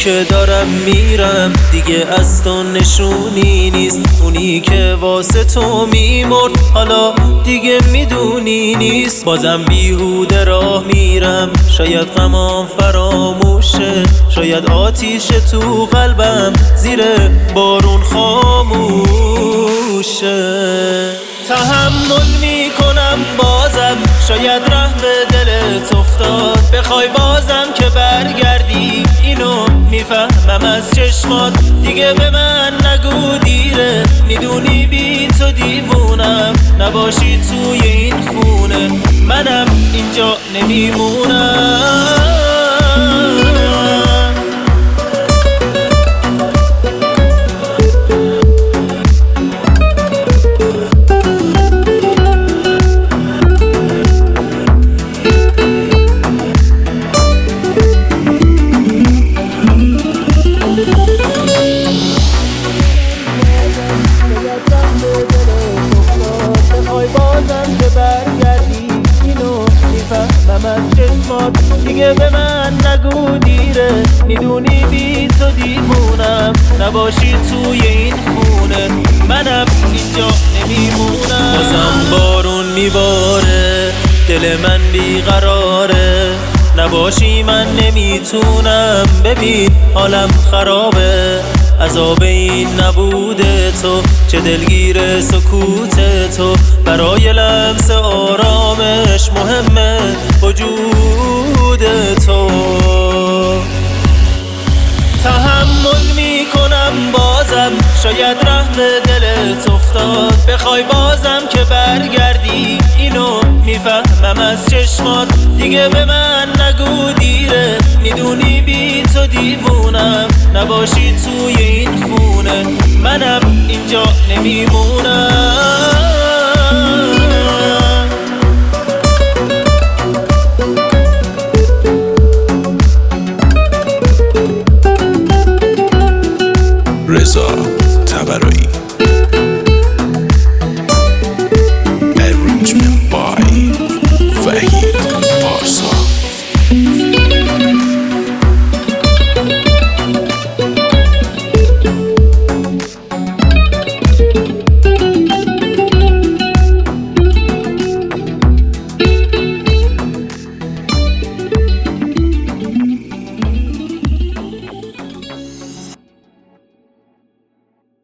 که دارم میرم دیگه از تو نشونی نیست، اونی که واسه تو میمرد حالا دیگه میدونی نیست. بازم بیهوده راه میرم، شاید غمام فراموشه، شاید آتیش تو قلبم زیر بارون خاموشه. تحمل میکنم بازم، شاید رحم دلت افتاد، بخوای بازم که برگردی اینو میفهمم از چشمات، دیگه به من نگو دیره، میدونی بی تو دیوونم، نباشی توی این خونه منم اینجا نمیمونم. بازم که برگردی اینو میفهمم از چشمات، دیگه به من نگو دیره، میدونی بی تو دیوونم، نباشی توی این خونه منم اینجا نمیمونم. بازم بارون میباره، دل من بیقراره، نباشی من نمیتونم، ببین حالم خرابه، عذاب این نبوده تو، چه دلگیر سکوت تو، برای لمس آرامش مهمه وجود تو. تحمل میکنم بازم، شاید رحم دلت افتاد، بخوای بازم که برگردی اینو میفهمم از چشمات، دیگه به من نگو دیره، میدونی بی تو دیوونم، نباشی توی این خونه منم اینجا نمیمونم.